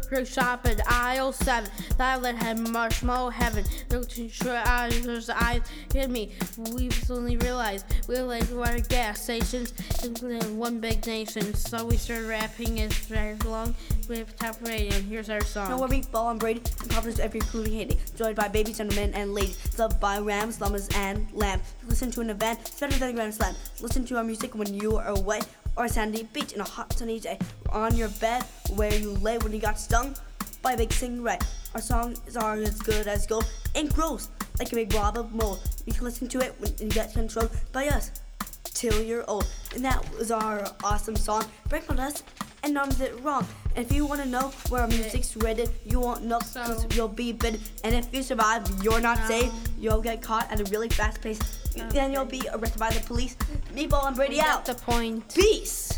quick shop at aisle 7. Violet had marshmallow heaven. Looked into her eyes hit me. We suddenly realized we were like water gas stations in one big nation. So we started rapping it right along with Top Radio. Here's our song. Know where we fall on Brady and Providence every including Haiti. Joined by babies, gentlemen, and ladies. Loved by rams, llamas, and lambs. Listen to an event, it's better than a grand slam. Listen to our music when you are away or a sandy beach in a hot sunny day. Or on your bed where you lay when you got stung by a big stingray. Our songs are as good as gold and gross like a big blob of mold. You can listen to it when you get controlled by us till you're old. And that was our awesome song. Break on us and none of it wrong. And if you want to know where our music's rated, you won't know because you'll be bitten. And if you survive, you're not safe. You'll get caught at a really fast pace. Then you'll be arrested by the police. Meatball and Brady out. The point. Peace.